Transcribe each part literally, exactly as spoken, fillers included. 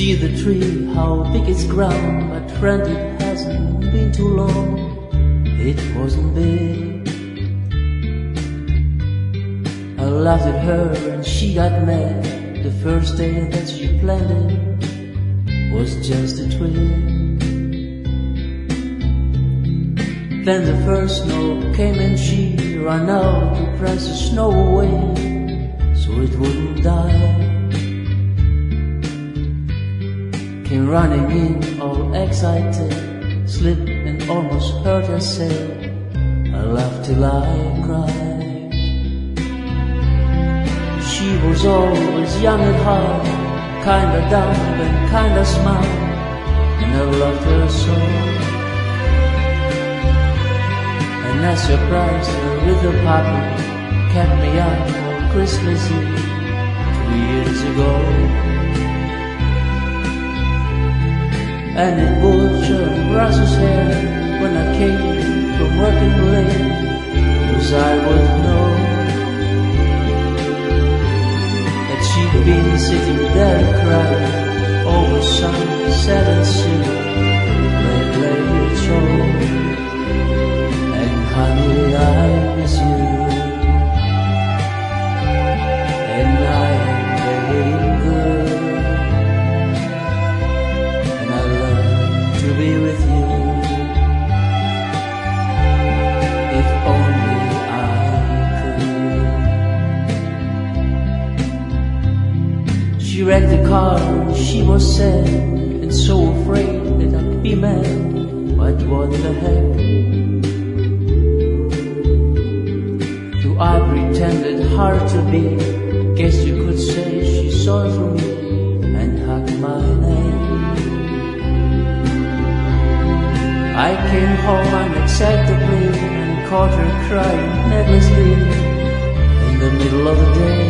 see the tree, how big it's grown, but friend, it hasn't been too long. It wasn't big. I laughed at her and she got mad. The first day that she planted was just a twig. Then the first snow came and she ran out to press the snow away so it wouldn't die. Came running in all excited, slipped and almost hurt herself. I laughed till I cried. She was always young at heart, kinda dumb and kinda smart, and I loved her so. And I surprised her with a puppy, kept me up for Christmas Eve two years ago. And it was her Russell's hair when I came from working late, 'cause I would know that she'd been sitting there crying over some sad and silly late, late show. And honey, I miss you, and I am very good, and I love to be with you. If only I could. She wrecked the car and she was sad and so afraid that I'd be mad. But what the heck? Do I pretended hard to be? Guess you could say she saw through me and hugged my neck. I came home unexpectedly and caught her crying nervously in the middle of the day.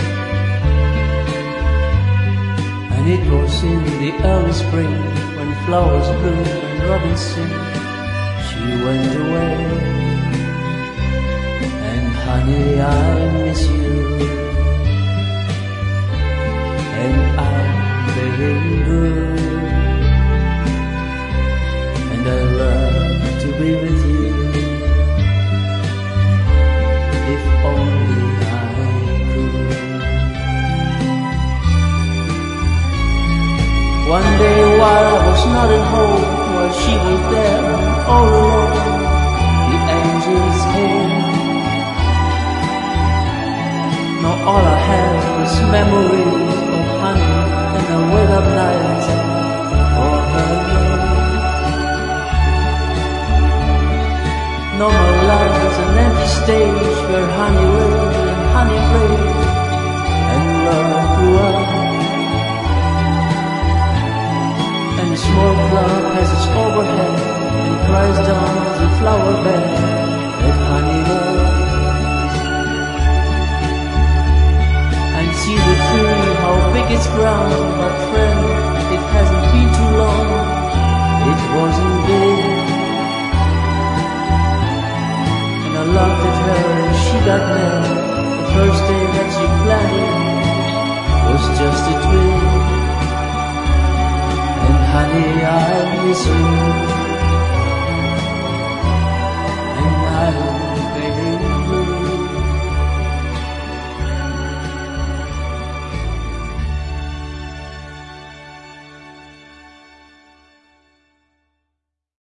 And it was in the early spring when flowers bloom and robins sing. She went away. And honey, I miss you, and I'm very good, and I love to be with you. If only I could. One day while I was not at home, while she was there all alone, the angels came. Now all I have is memories of honey, and I wake up nights for her love. No more life is an empty stage where honey lives and honey plays and love grew up. And the small cloud has its overhead and cries down the flower bed that honey loves. And see the tree, how big it's grown, but friend, it hasn't been too long. It wasn't